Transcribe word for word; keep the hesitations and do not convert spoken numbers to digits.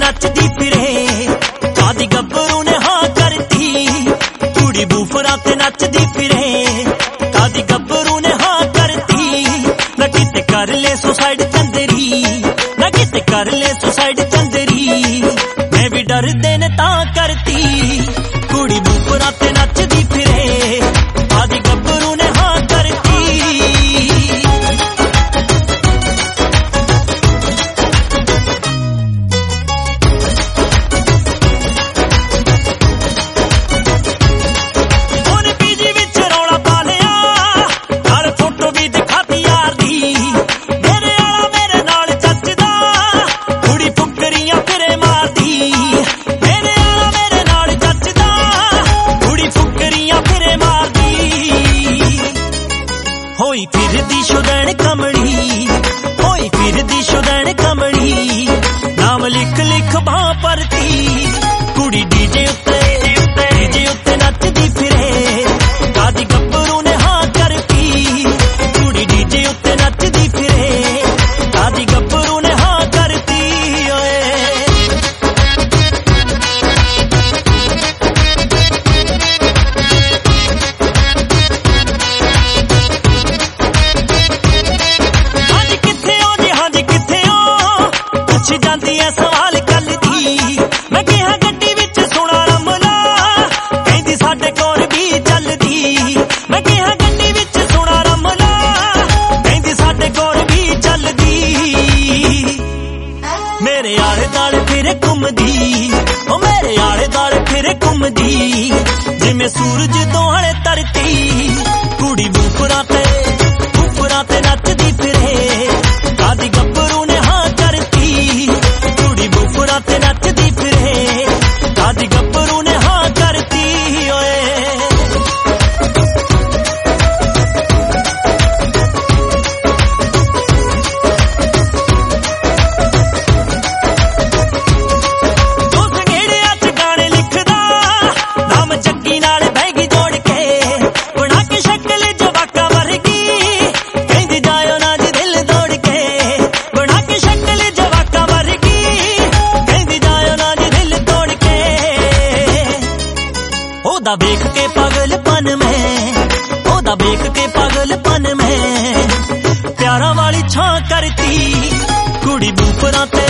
नचदी फिरे, कादी गब्बरू ने हाँ करती, कुड़ी बूफरा ते नचदी फिरे, कादी गब्बरू ने हाँ करती, न किते कर ले सुसाइड चंदरी, न किते कर ले सुसाइड चंदरी, मैं भी डर देने ता करती, कुड़ी बूफरा ते नचदी फिरे, कादी गब्बरू ने हाँ करती। होई फिरदी शुदैन कमड़ी, होई फिरदी शुदैन कमड़ी, नाम लिख लिख बां परती, कुड़ी डीजे उत्ते डीजे उत्ते नचदी फिरे, कादी गब्बरू ने हाँ करती, कुड़ी डीजे उत्ते नचदी फिरे, कादी गब्बरू ने हाँ करती। ओए जाती है सवाल कल दी, मैं कहा गड्डी विच सुना रमला, कहंदी साडे कोल भी चलदी, मैं कहा गड्डी विच सुना रमला, कहंदी साडे कोल भी चलदी, मेरे आले दाले फिरे घुमदी, ओ मेरे आले दाले फिरे घुमदी, जिवें सूरज दोहाले तरती, कुड़ी बूफरा ते बूफरा ते नचदी फिरे, कादी गब्बरू ने हाँ करती, ते नचदी फिरे, कादी गब्बरू ने हाँ करती। ओए दो संगेड़िया च गाने लिखदा, नाम जग्गी नाल बैगी जोड़ के, बना के शक्ल जवाका वर्गी, कहंदी जायो ना जी दिल दौड़ के, बना के शक्ल जवाका वर्गी, ओदा देख के पागलपन में, ओदा देख के पागलपन में, प्यारा वाली छां करती, कुड़ी बूफरा ते